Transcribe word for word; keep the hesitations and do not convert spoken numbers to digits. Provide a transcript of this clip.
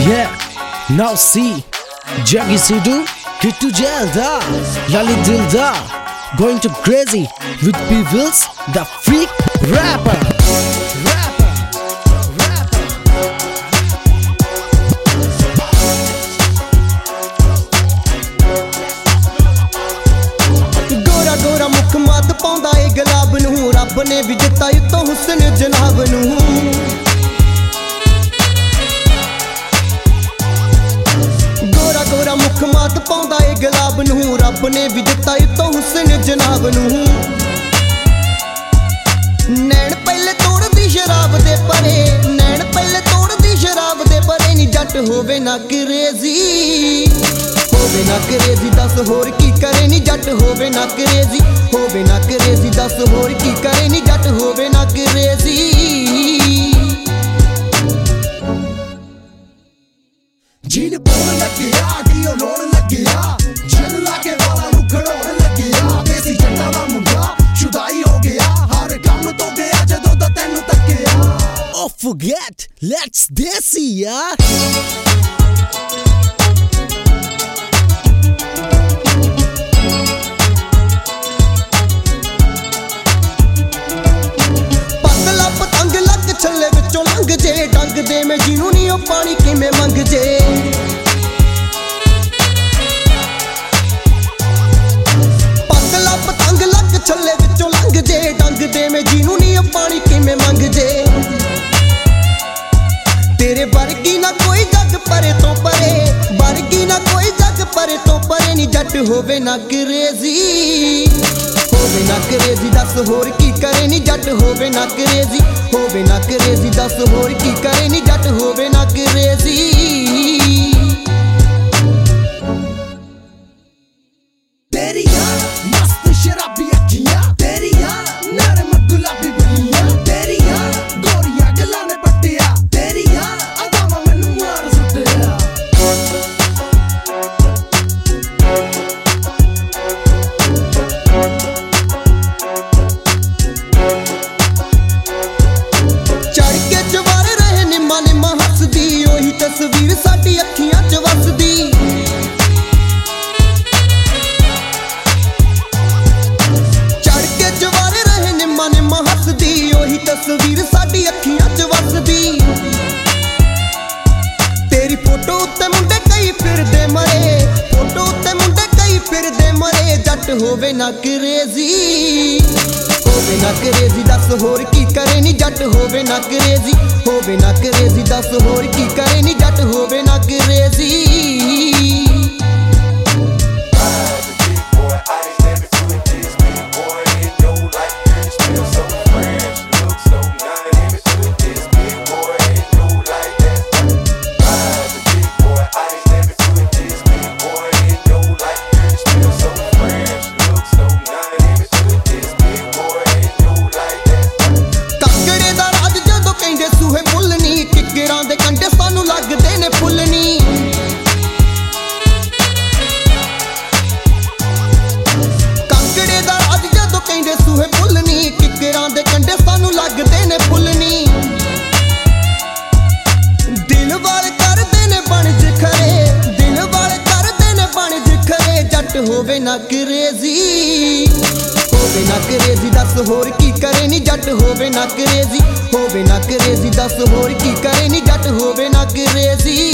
Yeah, now see Jaggi Sidhu, Kittu Jalda, Lalit Dildar, going to crazy with P-Wills, the freak rapper. Rapper, rapper. Gora Gora मुख मत पाउंदा ए गुलाब नूं, रब ने भी दिता उत्तों हुस्न जनाब नूं। गोरा मुख मात पाउंदा ए गुलाब नूं, रब ने भी दिता उत्तों हुस्न जनाब नूं। नैन पहले तोड़दी शराब दे परे, नैन पहले तोड़दी शराब दे परे, नी जट होवे ना क्रेजी, होवे ना क्रेजी, दस होर की करे नी जट होवे ना क्रेजी, होवे ना क्रेजी, दस होर की करे नी जट होवे ना क्रेजी। जीन बोल लगिया गियो लोड़ लगिया, जन लाके वाला नु खड़ोड़ लगिया, देसी जट्टा दा मुंडा शुदाई हो गया, हर काम तो गया जदों दा तैनू तक्किया। Oh forget, let's desi yaar. पतला पतंग लग छल्ले विचों लंघ जे, डंग दे मैं जीनू नी ओ पानी किवें मंग जे। पतला पतंग लग छल्ले विचों लंघ जे, डंग दे मैं जीनू नी ओ पानी किवें मंग जे। तेरे वर्गी ना कोई जग परे तो परे, वर्गी ना कोई जग परे तो परे, नी जट होवे ना क्रेजी, होवे ना क्रेजी, दस होर की करे नी जट होवे ना क्रेजी, होवे ना क्रेजी, दस होर की करे नी जट होवे ना क्रेजी। तेरिया मस्त शराबी अखियां, तेरिया नरम गुलाबी बलियां, तेरिया गोरिया गल्लां ने पट्टिया, तेरिया अदावां मैनू मार सुट्टिया। चढ़ के जवार रहे निम्मा निम्मा हसदी, ओही तस्वीर साडी अखियां च वसदी। चढ़ के जवार रहे निम्मा निम्मा हसदी, ओही तस्वीर साडी अखियां च वसदी। तेरी फोटो उत्ते मुंडे कई फिरदे मरे, फोटो उत्ते मुंडे कई फिरदे मरे, जट होवे ना क्रेजी, होवे ना क्रेजी, दस होर की करे नी जट होवे ना क्रेजी, होवे ना क्रेजी, दस होर की करे नी जट होवे ना क्रेजी। सूहे फुलनी किकरां दे कंढे सानू लगदे ने फुलनी। कांगड़े दा राज जदों कहंदे सूहे फुलनी, किकरां दे कंढे सानू लगदे ने फुलनी। दिल वाले करदे ने बनज खरे, दिल वाले करदे ने बनज खरे, जट होवे ना क्रेजी, होवे ना क्रेजी, दस होर की करे नी जट होवे ना क्रेजी, होवे ना क्रेजी, दस होर की करे नी जट होवे ना क्रेजी।